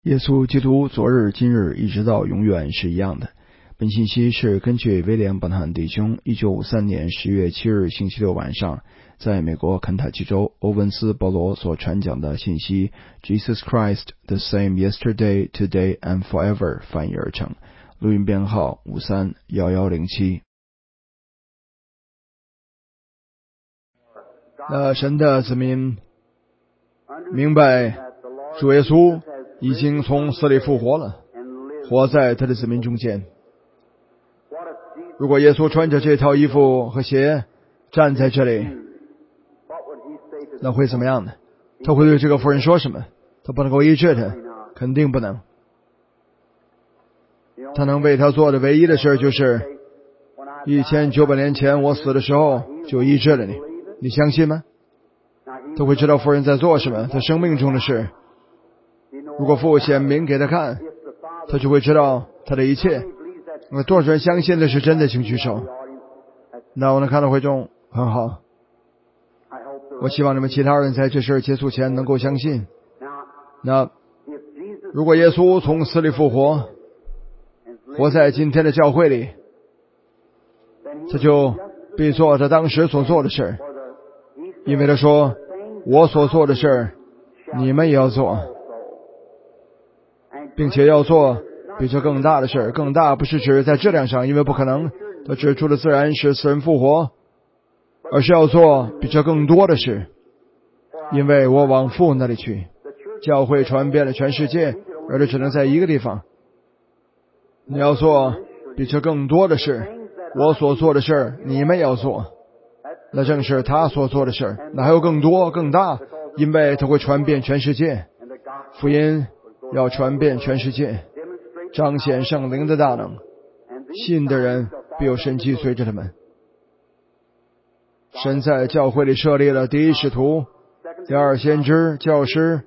耶稣基督昨日今日一直到永远是一样的。本信息是根据威廉·本汉弟兄1953年10月7日星期六晚上在美国肯塔基州欧文斯保罗所传讲的信息 Jesus Christ the same yesterday, today and forever 翻译而成，录音编号531107。神的子民明白主耶稣已经从死里复活了，活在他的子民中间。如果耶稣穿着这套衣服和鞋站在这里，那会怎么样呢？他会对这个妇人说什么？他不能够医治他，肯定不能。他能为他做的唯一的事就是1900年前我死的时候就医治了你，你相信吗？他会知道妇人在做什么，他生命中的事。如果父显明给他看，他就会知道他的一切。那多少人相信的是真的，请举手。那我能看到会众很好。我希望你们其他人在这事结束前能够相信。那如果耶稣从死里复活，活在今天的教会里，他就必做他当时所做的事，因为他说我所做的事你们也要做，并且要做比这更大的事。更大不是指在质量上，因为不可能，他指出的自然是死人复活，而是要做比这更多的事，因为我往父那里去。教会传遍了全世界，而这只能在一个地方。你要做比这更多的事，我所做的事你们也要做，那正是他所做的事，那还有更多更大，因为他会传遍全世界。福音要传遍全世界，彰显圣灵的大能，信的人必有神迹随着他们。神在教会里设立了第一使徒、第二先知、教师、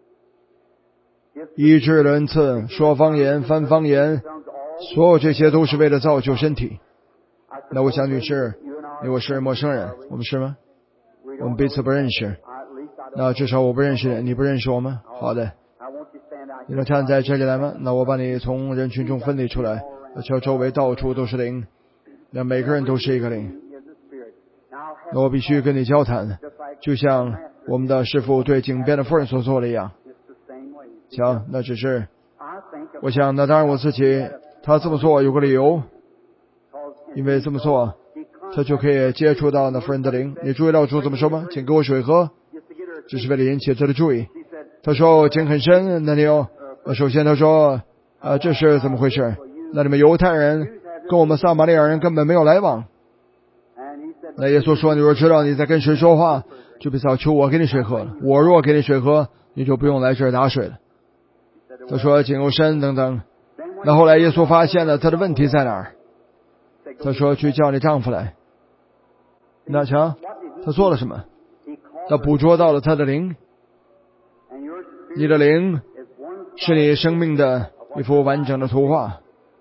医治的恩赐、说方言、翻方言，所有这些都是为了造就身体。那我想女士，你我是陌生人，我们是吗？我们彼此不认识。那至少我不认识你，你不认识我吗？好的，你能站在这里来吗？那我把你从人群中分离出来，瞧周围到处都是灵，那每个人都是一个灵。那我必须跟你交谈，就像我们的师父对井边的妇人所做的一样。瞧，那只是我想，那当然我自己他这么做有个理由，因为这么做他就可以接触到那妇人的灵。你注意到主怎么说吗？请给我水喝，这是为了引起他的注意。他说井很深，那你有首先他说这是怎么回事？那你们犹太人跟我们撒玛利亚人根本没有来往。那耶稣说，你若知道你在跟谁说话，就别早求我给你水喝了。我若给你水喝，你就不用来这儿打水了。他说井又深等等。那后来耶稣发现了他的问题在哪儿，他说去叫你丈夫来。那瞧他做了什么？他捕捉到了他的灵。你的灵是你生命的一幅完整的图画。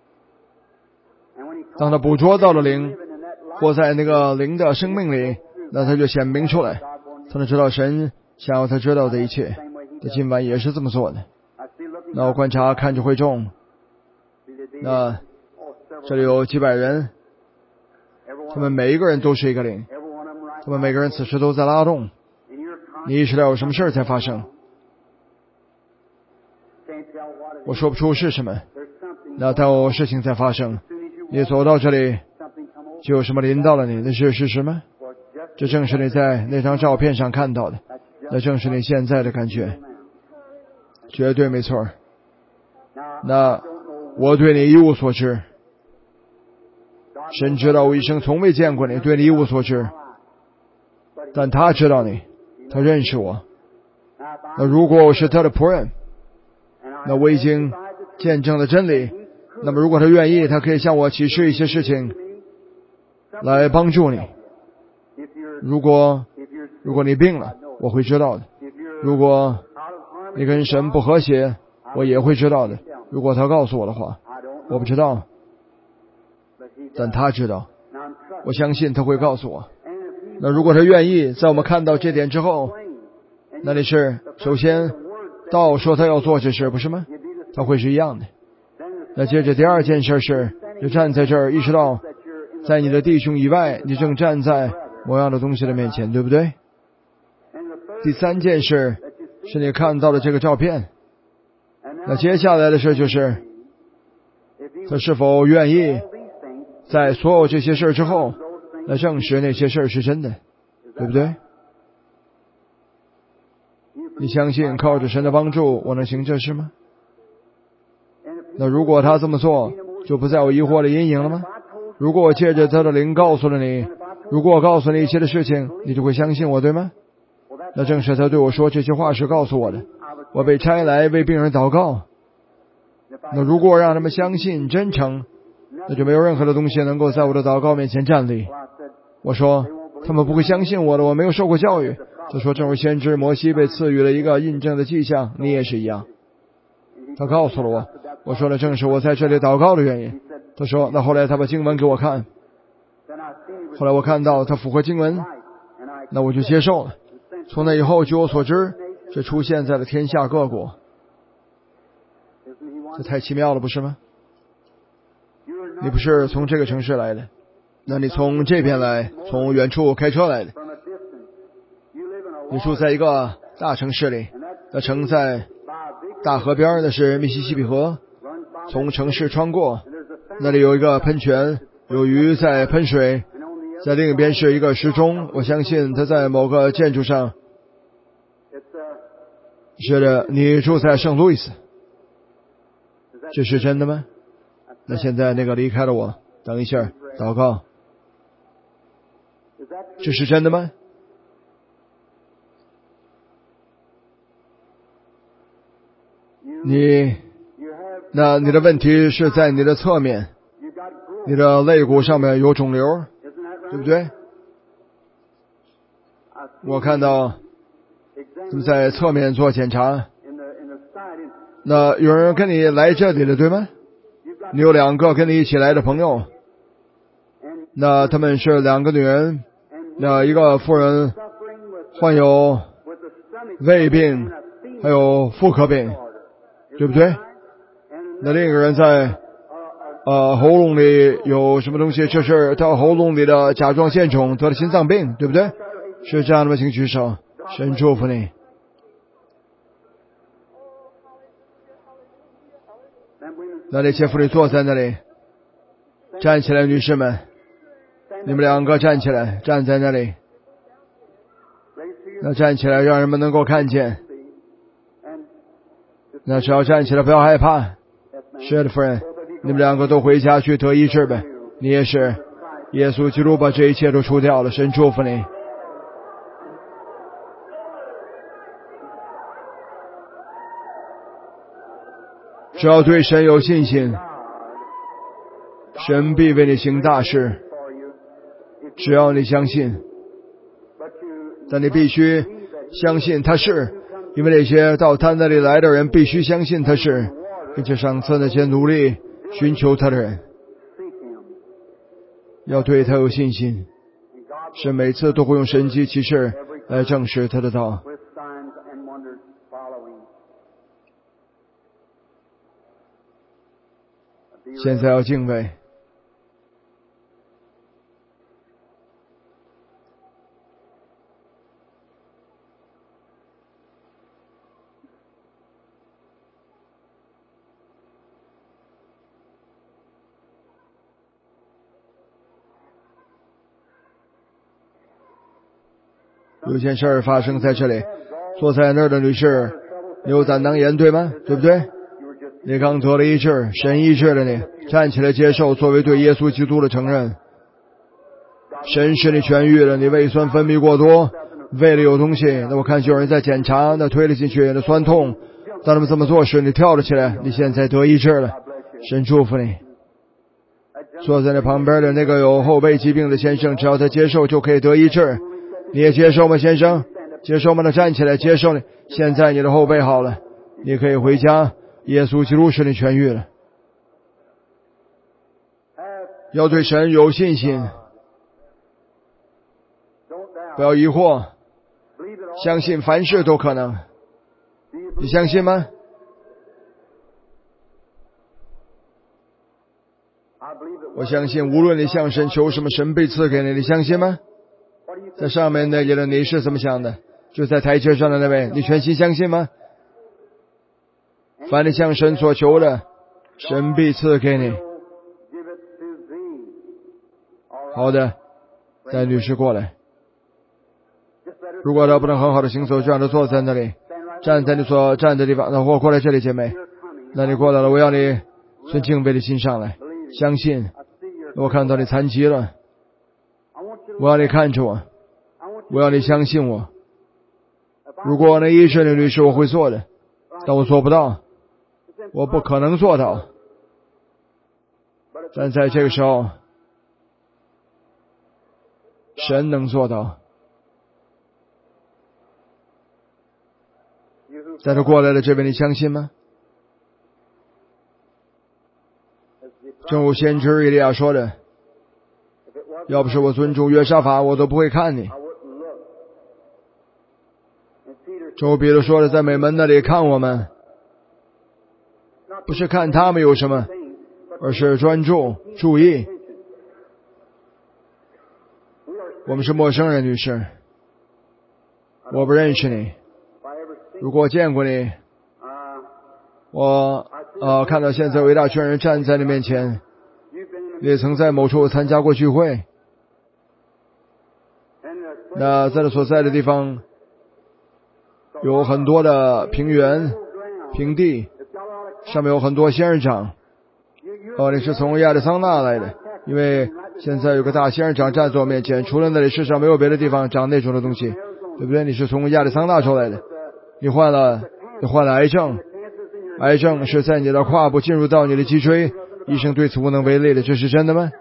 当他捕捉到了灵，活在那个灵的生命里，那他就显明出来，他能知道神想要他知道的一切。他今晚也是这么做的。那我观察看着会众，那这里有几百人，他们每一个人都是一个灵，他们每个人此时都在拉动。你意识到有什么事在发生？我说不出是什么，那但有事情在发生。你走到这里就有什么临到了你，那是事实吗？这正是你在那张照片上看到的，那正是你现在的感觉，绝对没错。那我对你一无所知，神知道我一生从未见过你，对你一无所知，但他知道你，他认识我。那如果我是他的仆人，那我已经见证了真理，那么如果他愿意，他可以向我启示一些事情来帮助你。如果你病了，我会知道的。如果你跟神不和谐，我也会知道的。如果他告诉我的话，我不知道，但他知道，我相信他会告诉我。那如果他愿意，在我们看到这点之后，那里是首先道说他要做这事，不是吗？ 它会是一样的。那接着第二件事是，就站在这儿，意识到在你的弟兄以外，你正站在某样的东西的面前，对不对？第三件事是你看到了这个照片。那接下来的事就是，他是否愿意在所有这些事之后来证实那些事是真的，对不对？你相信靠着神的帮助我能行这事吗？那如果他这么做，就不再有疑惑的阴影了吗？如果我借着他的灵告诉了你，如果我告诉你一切的事情，你就会相信我，对吗？那正是他对我说这些话时告诉我的。我被差来为病人祷告。那如果让他们相信真诚，那就没有任何的东西能够在我的祷告面前站立。我说他们不会相信我的，我没有受过教育。他说正如先知摩西被赐予了一个印证的迹象，你也是一样。他告诉了我，我说的正是我在这里祷告的原因。他说那后来他把经文给我看，后来我看到他符合经文，那我就接受了。从那以后据我所知，这出现在了天下各国。这太奇妙了，不是吗？你不是从这个城市来的，那你从这边来，从远处开车来的。你住在一个大城市里，那城在大河边，那是密西西比河，从城市穿过，那里有一个喷泉，有鱼在喷水，在另一边是一个时钟，我相信它在某个建筑上。是的，你住在圣路易斯，这是真的吗？那现在那个离开了我，等一下祷告，这是真的吗？那你的问题是在你的侧面，你的肋骨上面有肿瘤，对不对？我看到他们在侧面做检查。那有人跟你来这里的，对吗？你有2个跟你一起来的朋友，那他们是2个女人，那一个妇人患有胃病还有妇科病，对不对？那另一个人在喉咙里有什么东西，这是他喉咙里的甲状腺肿，得了心脏病，对不对？是这样的吗？请举手，神祝福你。那那些妇女坐在那里，站起来，女士们，你们2个站起来，站在那里。那站起来，让人们能够看见。那只要站起来，不要害怕。是的，夫人，你们2个都回家去得医治呗。你也是，耶稣基督把这一切都除掉了，神祝福你。只要对神有信心，神必为你行大事。只要你相信，但你必须相信他是，因为那些到他那里来的人必须相信他是，并且赏赐那些努力寻求他的人。要对他有信心，神每次都会用神迹奇事来证实他的道。现在要敬畏。有件事发生在这里，坐在那儿的女士，你有胆囊炎对吗？对不对？你刚得了医治，神医治了你，站起来接受作为对耶稣基督的承认。神使你痊愈了，你胃酸分泌过多，胃里有东西，那我看有人在检查，那推了进去，那酸痛，当他们这么做时，你跳了起来，你现在得医治了，神祝福你。坐在那旁边的那个有后背疾病的先生，只要他接受就可以得医治。你也接受吗，先生？接受吗？那站起来接受你。现在你的后背好了，你可以回家，耶稣基督使你痊愈了。要对神有信心，不要疑惑，相信凡事都可能。你相信吗？ 我相信无论你向神求什么，神必赐给你，你相信吗？在上面那里的你是怎么想的？就在台阶上的那位，你全心相信吗？凡你向神所求的，神必赐给你。好的，带女士过来。如果她不能很好的行走，就让她坐在那里，站在你所站的地方。那我过来这里，姐妹，那你过来了，我要你存敬畏的心上来，相信。我看到你残疾了，我要你看着我，我要你相信我。如果那医生的律师我会做的，但我做不到，我不可能做到。但在这个时候，神能做到。在他过来的这位，你相信吗？正如先知以利亚说的，要不是我尊重约沙法，我都不会看你。正如彼得说的，在美门那里看我们，不是看他们有什么，而是专注注意。我们是陌生人，女士，我不认识你。如果见过你，我看到现在有一大群人站在你面前，你也曾在某处参加过聚会。那在你所在的地方有很多的平原平地，上面有很多仙人掌。你是从亚利桑那来的，因为现在有个大仙人掌站在我面前，除了那里世上没有别的地方长那种的东西，对不对？你是从亚利桑那州来的，你患了癌症，癌症是在你的胯部进入到你的脊椎，医生对此无能为力的，这是真的吗？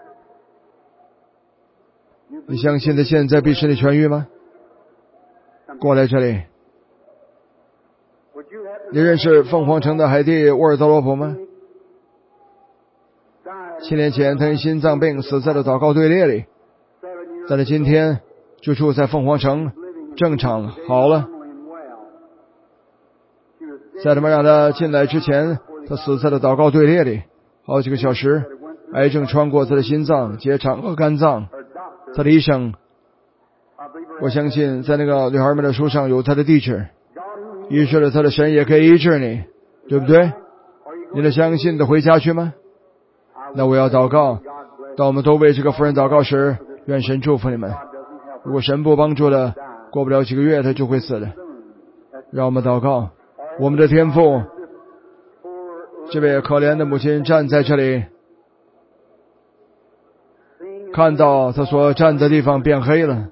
你相信他现在必使你痊愈吗？过来这里。你认识凤凰城的海蒂沃尔德罗普吗？7年前他因心脏病死在了祷告队列里，但是今天就住在凤凰城，正常好了。在他们让他进来之前，他死在了祷告队列里好几个小时，癌症穿过他的心脏、结肠和肝脏。他的医生，我相信在那个女孩们的书上有他的地址，医治了他的神也可以医治你，对不对？你能相信的回家去吗？那我要祷告，当我们都为这个妇人祷告时，愿神祝福你们。如果神不帮助的，过不了几个月他就会死的。让我们祷告。我们的天父，这位可怜的母亲站在这里，看到他所站的地方变黑了，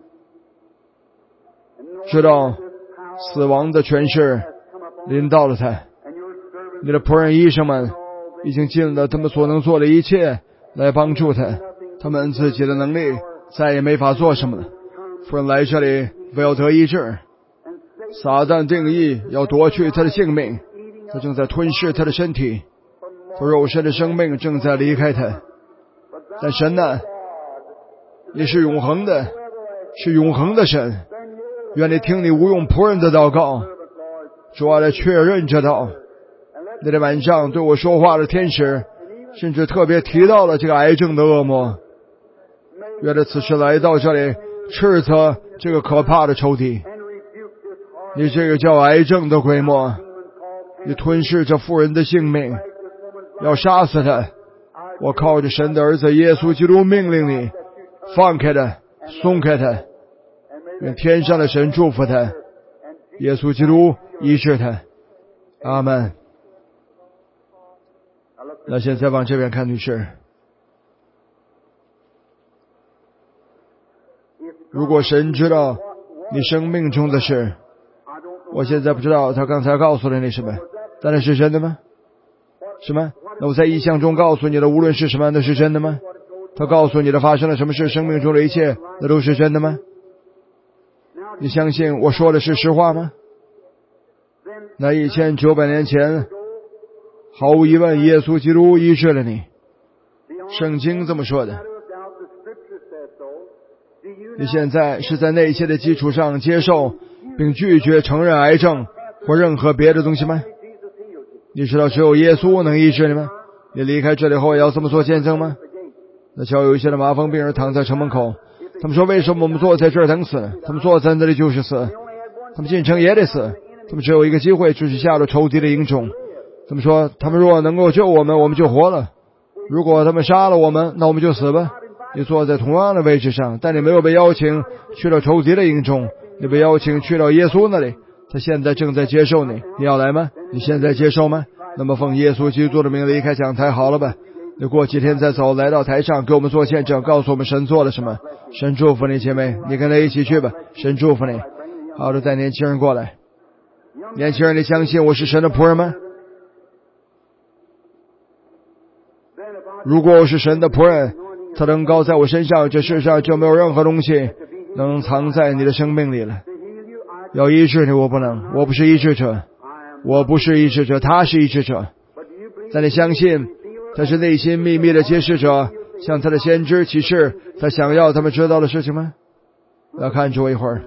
知道死亡的权势临到了他。你的仆人医生们已经尽了他们所能做的一切来帮助他，他们自己的能力再也没法做什么了。夫人来这里为要得医治，撒旦定义要夺去他的性命，他正在吞噬他的身体，他肉身的生命正在离开他。但神呢，你是永恒的，是永恒的神，愿你听你无用仆人的祷告，主啊，来确认这道。那天晚上对我说话的天使甚至特别提到了这个癌症的恶魔，愿他此时来到这里斥责这个可怕的仇敌。你这个叫癌症的鬼魔，你吞噬着妇人的性命，要杀死他。我靠着神的儿子耶稣基督命令你，放开他，松开他，愿天上的神祝福他，耶稣基督医治他。阿们。那现在往这边看，女士，如果神知道你生命中的事，我现在不知道他刚才告诉了你什么，但那是真的吗？什么？那我在意象中告诉你的无论是什么，那是真的吗？他告诉你的发生了什么事，生命中的一切，那都是真的吗？你相信我说的是实话吗？那1900年前，毫无疑问耶稣基督医治了你，圣经这么说的。你现在是在那一切的基础上接受并拒绝承认癌症或任何别的东西吗？你知道只有耶稣能医治你吗？你离开这里后也要这么做见证吗？ 那瞧有一些的麻风病人躺在城门口，他们说为什么我们坐在这儿等死呢？他们坐在那里就是死，他们进城也得死，他们只有一个机会，就是下了仇敌的营中。他们说他们如果能够救我们，我们就活了，如果他们杀了我们，那我们就死吧。你坐在同样的位置上，但你没有被邀请去了仇敌的营中，你被邀请去了耶稣那里，他现在正在接受你，你要来吗？你现在接受吗？那么奉耶稣基督的名离开讲台好了吧，你过几天再走，来到台上给我们做见证，告诉我们神做了什么。神祝福你姐妹，你跟他一起去吧，神祝福你。好的，带年轻人过来。年轻人，你相信我是神的仆人吗？如果我是神的仆人，他能高在我身上，这世上就没有任何东西能藏在你的生命里了。要医治你，我不能，我不是医治者，我不是医治者，他是医治者。但你相信他是内心秘密的揭示者，向他的先知启示他想要他们知道的事情吗？要看着我一会儿。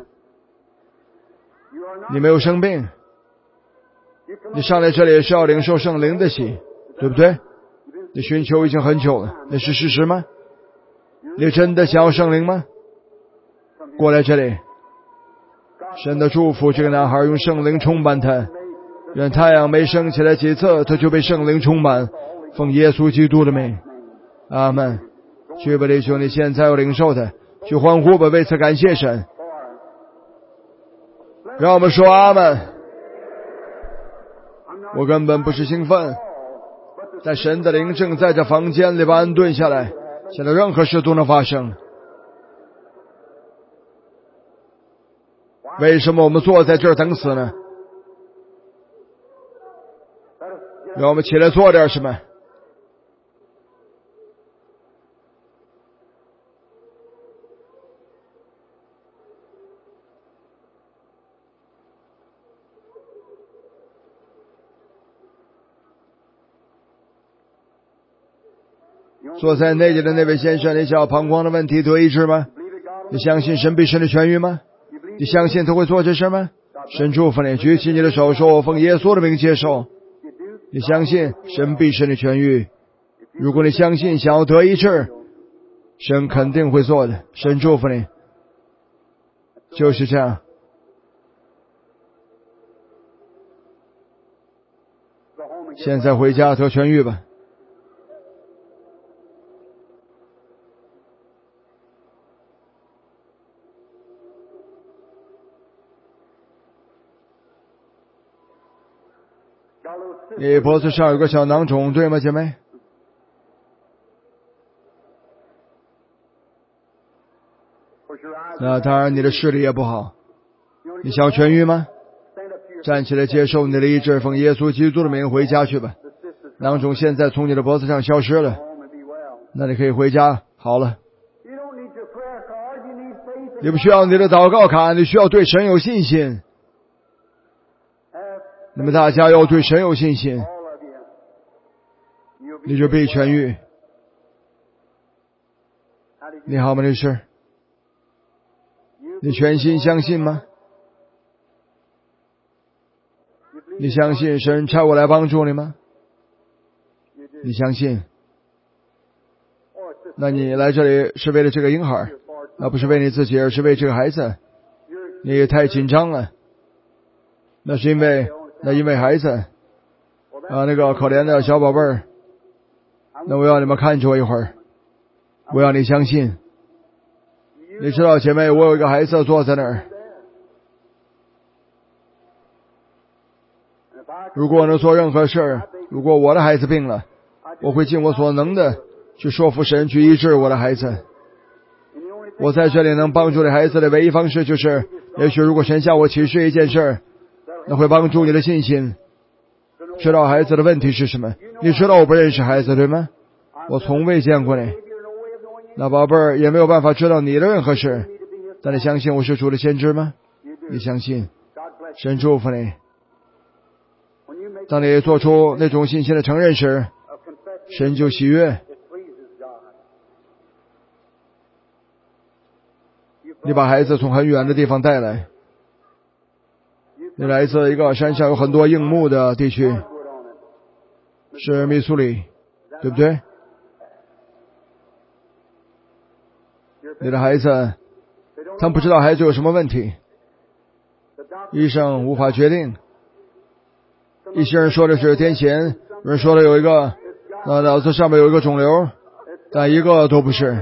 你没有生病，你上来这里是要领受圣灵的喜，对不对？你寻求已经很久了，那是事实吗？你真的想要圣灵吗？过来这里。神的祝福这个男孩用圣灵充满他，愿太阳没升起来几次，他就被圣灵充满。奉耶稣基督的名，阿们。去吧弟兄，你现在要领受的，去欢呼吧，为此感谢神。让我们说阿们。我根本不是兴奋，但神的灵正在这房间里边安顿下来，现在任何事都能发生。为什么我们坐在这儿等死呢？让我们起来做点什么。坐在那里的那位先生，你想要膀胱的问题得医治吗？你相信神必使你痊愈吗？你相信他会做这事吗？神祝福你，举起你的手，说我奉耶稣的名接受。你相信神必使你痊愈？如果你相信想要得医治，神肯定会做的。神祝福你，就是这样。现在回家得痊愈吧。你脖子上有个小囊肿，对吗，姐妹？那当然，你的视力也不好。你想痊愈吗？站起来接受你的医治，奉耶稣基督的名回家去吧。囊肿现在从你的脖子上消失了，那你可以回家好了。你不需要你的祷告卡，你需要对神有信心。你们大家要对神有信心，你就必痊愈。你好吗，律师？你全心相信吗？你相信神差我来帮助你吗？你相信？那你来这里是为了这个婴孩，那不是为你自己，而是为这个孩子。你也太紧张了。那是因为孩子那个可怜的小宝贝儿。那我要你们看着我一会儿，我要你相信。你知道姐妹，我有一个孩子坐在那儿，如果我能做任何事儿，如果我的孩子病了，我会尽我所能的去说服神去医治我的孩子。我在这里能帮助你孩子的唯一方式就是，也许如果神向我启示一件事，那会帮助你的信心，知道孩子的问题是什么。你知道我不认识孩子，对吗？我从未见过你，那宝贝儿也没有办法知道你的任何事。但你相信我是主的先知吗？你相信？神祝福你。当你做出那种信心的承认时，神就喜悦。你把孩子从很远的地方带来，你来自一个山上有很多硬木的地区，是密苏里，对不对？ 你的孩子，他们不知道孩子有什么问题，医生无法决定。一些人说的是癫痫，有人说的有一个脑子上面有一个肿瘤，但一个都不是，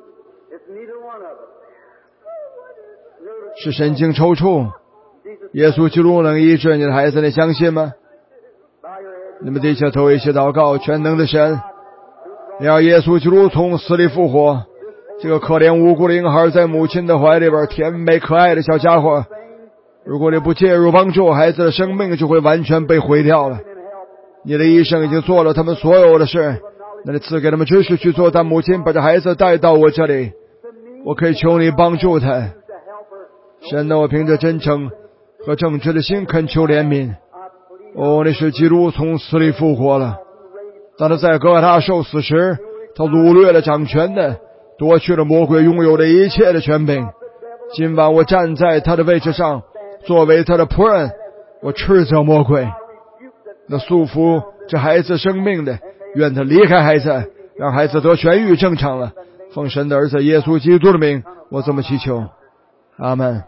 是神经抽搐。耶稣基督能医治你的孩子，你相信吗？你们低下头一起祷告，全能的神，你让耶稣基督从死里复活。这个可怜无辜的婴孩在母亲的怀里边，甜美可爱的小家伙，如果你不介入帮助，孩子的生命就会完全被毁掉了。你的医生已经做了他们所有的事，那你赐给他们知识去做。但母亲把这孩子带到我这里，我可以求你帮助他。神啊，我凭着真诚和正直的心恳求怜悯。你使基督从死里复活了。当他在哥他受死时，他掳掠了掌权的，夺去了魔鬼拥有的一切的权柄。今晚我站在他的位置上，作为他的仆人，我斥责魔鬼，那束缚这孩子生命的，愿他离开孩子，让孩子得痊愈正常了。奉神的儿子耶稣基督的名，我这么祈求，阿们。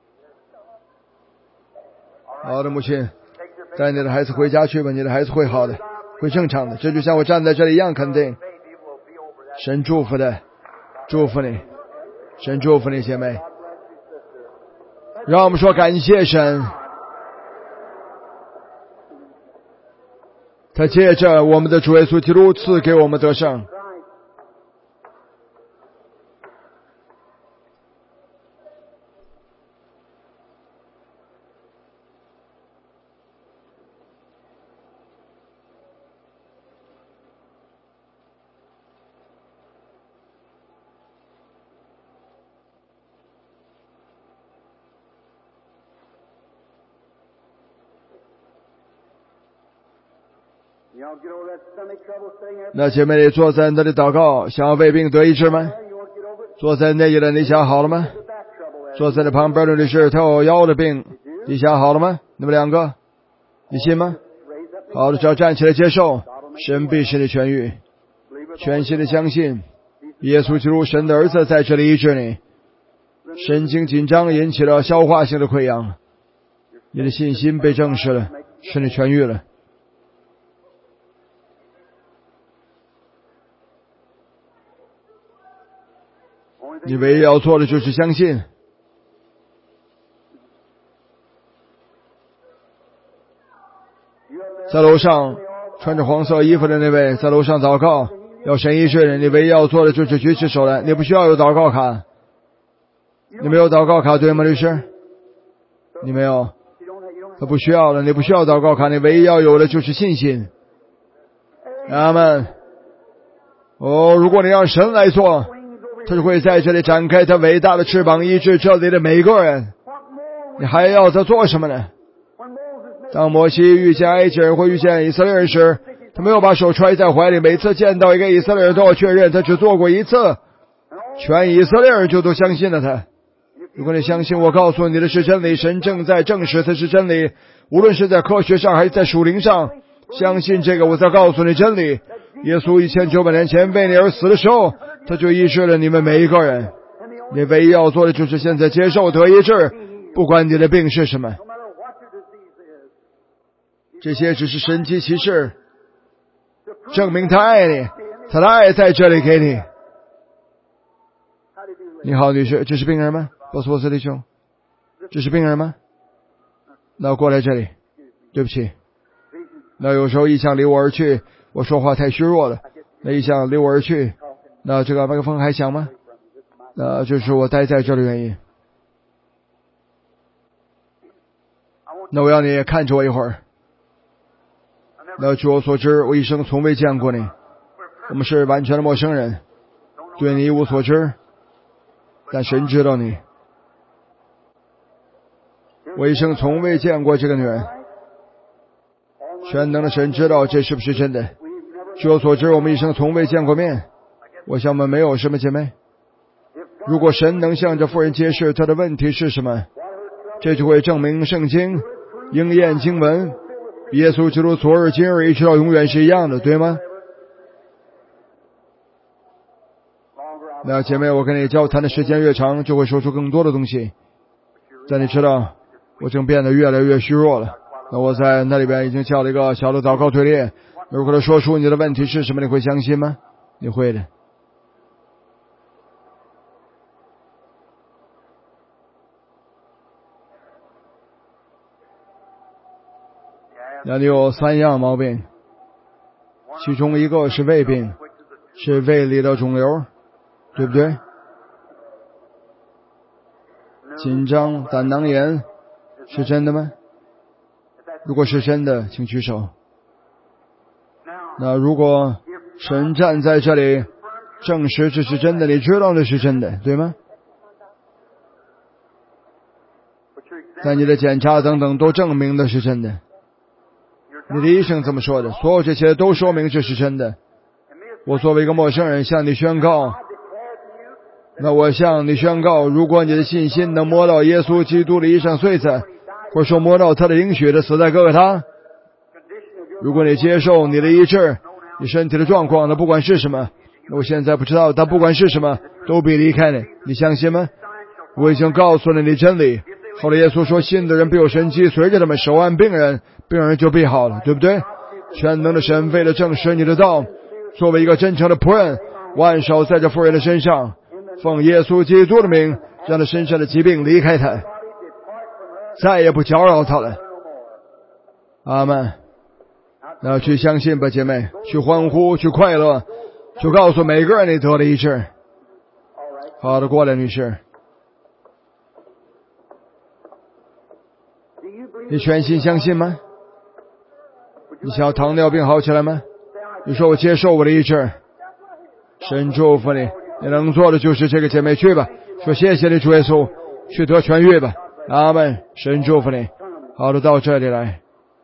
好的，母亲，带你的孩子回家去吧，你的孩子会好的，会正常的，这就像我站在这里一样肯定。神祝福的，祝福你，神祝福你，姐妹。让我们说感谢神，他借着我们的主耶稣基督赐给我们得胜。那姐妹，你坐在那里祷告，想要胃病得医治吗？坐在那里的你想好了吗？坐在你旁边的女士，她有腰的病，你想好了吗？你们两个，你信吗？好的，只要站起来接受，神必使你痊愈。全心的相信耶稣基督神的儿子在这里医治你。神经紧张引起了消化性的溃疡，你的信心被证实了，使你痊愈了。你唯一要做的就是相信。在楼上穿着黄色衣服的那位，在楼上祷告，要神医治你，唯一要做的就是举起手来。你不需要有祷告卡，你没有祷告卡对吗，律师？你没有，他不需要了，你不需要祷告卡，你唯一要有的就是信心。阿们。如果你让神来做，他就会在这里展开他伟大的翅膀，医治这里的每个人。你还要他做什么呢？当摩西遇见埃及人或遇见以色列人时，他没有把手揣在怀里，每次见到一个以色列人都要确认，他只做过一次，全以色列人就都相信了他。如果你相信我告诉你的是真理，神正在证实它是真理，无论是在科学上还是在属灵上，相信这个，我在告诉你真理。耶稣1900年前为你而死的时候，他就医治了你们每一个人。你唯一要做的就是现在接受得医治，不管你的病是什么。这些只是神迹奇事，证明他爱你，他的爱在这里给你。你好，女士，这是病人吗？波斯波斯弟兄，这是病人吗？那过来这里，对不起。那有时候意象离我而去，我说话太虚弱了，那意象离我而去，那这个麦克风还响吗？那就是我待在这里的原因。那我要你看着我一会儿。那据我所知，我一生从未见过你，我们是完全的陌生人，对你一无所知，但神知道你。我一生从未见过这个女人，全能的神知道这是不是真的。据我所知，我们一生从未见过面，我想我们没有什么姐妹。如果神能向这妇人揭示她的问题是什么，这就会证明圣经应验经文，耶稣基督昨日今日一直到永远是一样的，对吗？ 那姐妹，我跟你交谈的时间越长，就会说出更多的东西。但你知道，我正变得越来越虚弱了。那我在那里边已经叫了一个小的祷告队列。如果他说出你的问题是什么，你会相信吗？你会的。那你有3样毛病，其中一个是胃病，是胃里的肿瘤，对不对？紧张、胆囊炎，是真的吗？如果是真的，请举手。那如果神站在这里证实这是真的，你知道这是真的，对吗？在你的检查等等都证明的是真的，你的医生这么说的，所有这些都说明这是真的。我作为一个陌生人向你宣告，那我向你宣告，如果你的信心能摸到耶稣基督的衣裳穗子，或者说摸到他的应许的死在哥哥他，如果你接受你的医治，你身体的状况，那不管是什么，我现在不知道，但不管是什么都必离开你，你相信吗？我已经告诉了你真理。后来耶稣说，信的人必有神迹随着他们手按病人，病人就必好了，对不对？全能的神为了证实你的道，作为一个真诚的仆人，万手在这妇人的身上，奉耶稣基督的名，让他身上的疾病离开他，再也不搅扰他了。阿们。那去相信吧，姐妹，去欢呼，去快乐，去告诉每个人你得了医治。好的，过来，女士。你全心相信吗？你想要糖尿病好起来吗？你说我接受我的医治，神祝福你，你能做的就是这个，姐妹去吧，说谢谢你主耶稣，去得痊愈吧。阿们，神祝福你。好的，到这里来。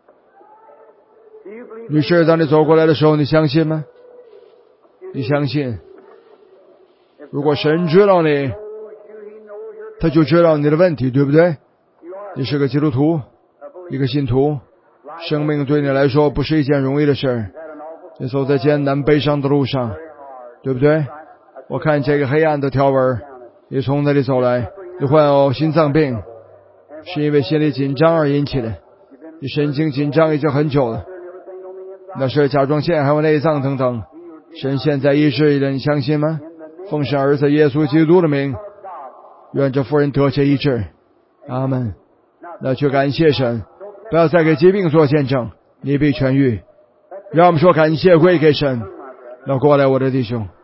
女士，当你走过来的时候，你相信吗？你相信，如果神知道你，他就知道你的问题，对不对？你是个基督徒，一个信徒，生命对你来说不是一件容易的事，你走在艰难悲伤的路上，对不对？我看这个黑暗的条纹，你从那里走来，你患有心脏病，是因为心理紧张而引起的，你神经紧张已经很久了，那是甲状腺还有内脏等等，神现在医治了，你相信吗？奉神儿子耶稣基督的名，愿这妇人得这医治。阿们。那去感谢神，不要再给疾病做见证，你必痊愈。让我们说感谢归给神。那过来，我的弟兄，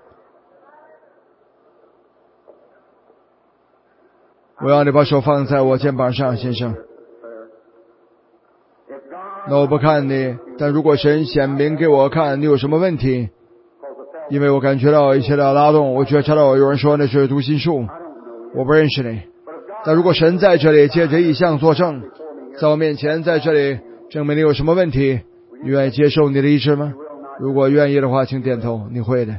我要你把手放在我肩膀上，先生。那我不看你，但如果神显明给我看你有什么问题，因为我感觉到一切的拉动，我觉察到有人说那是读心术，我不认识你。但如果神在这里借着异象作证，在我面前在这里证明你有什么问题，你愿意接受你的医治吗？如果愿意的话，请点头，你会的。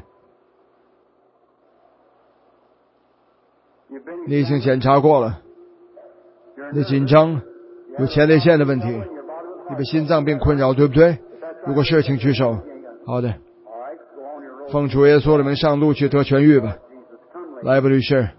你已经检查过了，你紧张，有前列腺的问题，你被心脏病困扰，对不对？如果是，请举手。好的，奉主耶稣的名上路去得痊愈吧。来吧，律师。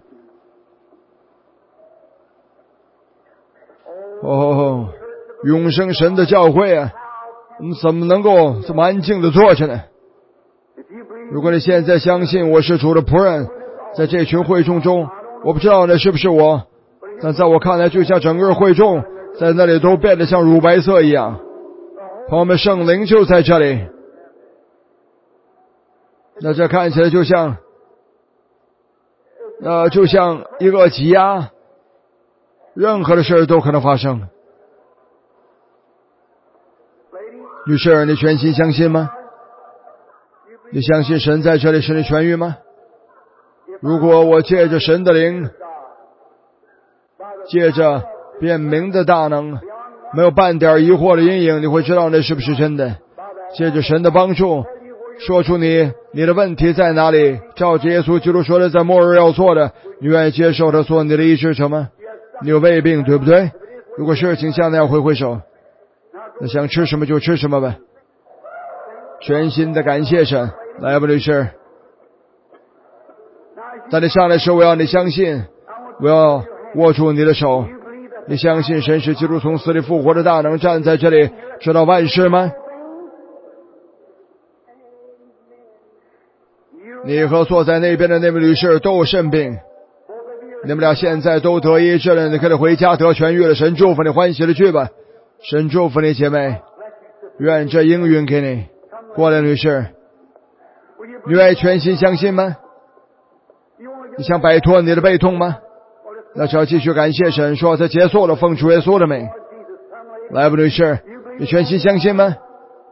哦，永生神的教会啊，我们怎么能够这么安静的坐着呢？如果你现在相信我是主的仆人，在这群会众中，我不知道那是不是我，但在我看来，就像整个会众在那里都变得像乳白色一样。朋友们，圣灵就在这里。那这看起来就像一个挤压，任何的事都可能发生。女士，你全心相信吗？你相信神在这里使你痊愈吗？如果我借着神的灵，借着辨明的大能，没有半点疑惑的阴影，你会知道那是不是真的。借着神的帮助，说出你的问题在哪里，照着耶稣基督说的在末日要做的，你愿意接受他做你的医治者吗？你有胃病，对不对？如果是，请向那样挥挥手。那想吃什么就吃什么吧。全心的感谢神。来吧，律师。 当你上来时，我要你相信，我要握住你的手。你相信神是基督从死里复活的大能，站在这里知道万事吗？你和坐在那边的那位女士都有肾病，你们俩现在都得医治了，你可以回家得痊愈了。神祝福你，欢喜的去吧。神祝福你，姐妹，愿这应允给你。过来，女士，你愿意全心相信吗？你想摆脱你的背痛吗？那只要继续感谢神，说这结束了，奉主耶稣的名。来吧，女士，你全心相信吗？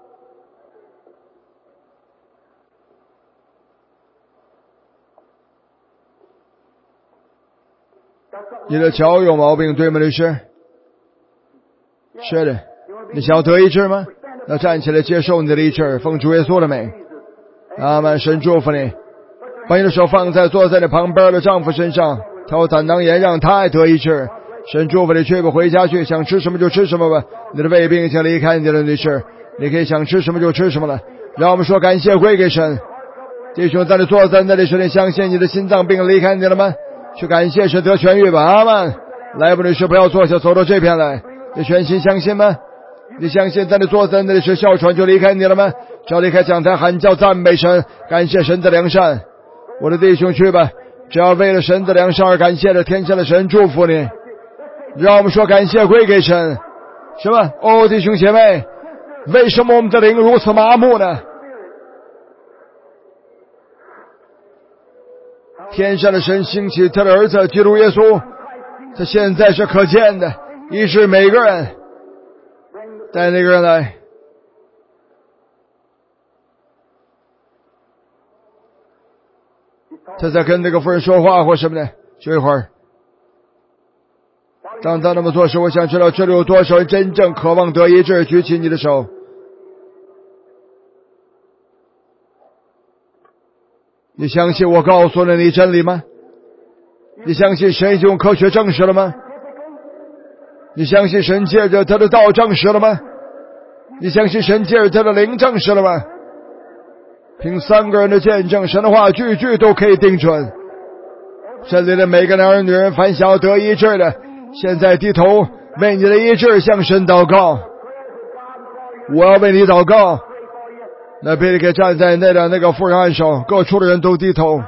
你的脚有毛病，对吗，女士？是的。你想要得医治吗？那站起来接受你的医治，奉主耶稣的名。阿们，神祝福你。把你的手放在坐在你旁边的丈夫身上，他有胆囊炎，让他也得医治。神祝福你，去吧，回家去，想吃什么就吃什么吧。你的胃病已经离开你了，女士，你可以想吃什么就吃什么了。让我们说感谢归给神。弟兄，当你坐在那里时，你相信你的心脏病离开你了吗？去感谢神，得痊愈吧。阿们。来吧，女士，不要坐下，走到这边来。你全心相信吗？你相信当你坐在那里时，哮喘就离开你了吗？只要离开讲台，喊叫赞美神，感谢神的良善。我的弟兄，去吧，只要为了神的良善而感谢着天下的神，祝福你。让我们说感谢归给神，是吧？哦，弟兄姐妹，为什么我们的灵如此麻木呢？天上的神兴起他的儿子基督耶稣，他现在是可见的，医治每个人。带那个人来。他在跟那个妇人说话或什么的，就一会儿。当他那么做时，我想知道这里有多少人真正渴望得医治，举起你的手。你相信我告诉了你真理吗？你相信神已经用科学证实了吗？你相信神借着他的道证实了吗？你相信神借着他的灵证实了吗？凭三个人的见证，神的话句句都可以定准。这里的每个男人女人，凡想要得医治的，现在低头为你的医治向神祷告。我要为你祷告。那比利给站在那个妇人按手，各处的人都低头。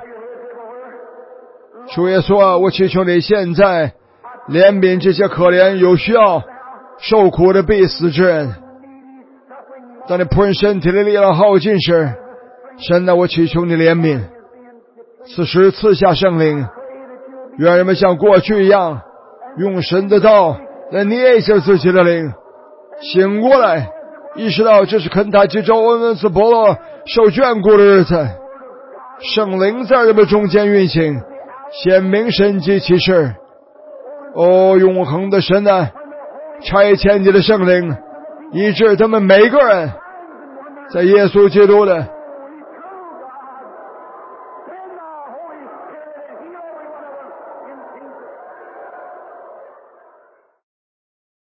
主耶稣啊，我祈求你现在怜悯这些可怜有需要受苦的必死之人。当你仆人身体的力量耗尽时，神啊，我祈求你怜悯。此时赐下圣灵，愿人们像过去一样用神的道来捏一下自己的灵，醒过来，意识到这是肯塔基州恩文斯伯洛受眷顾的日子。圣灵在人们中间运行，显明神迹奇事。哦，永恒的神啊，差遣你的圣灵医治他们每个人，在耶稣基督的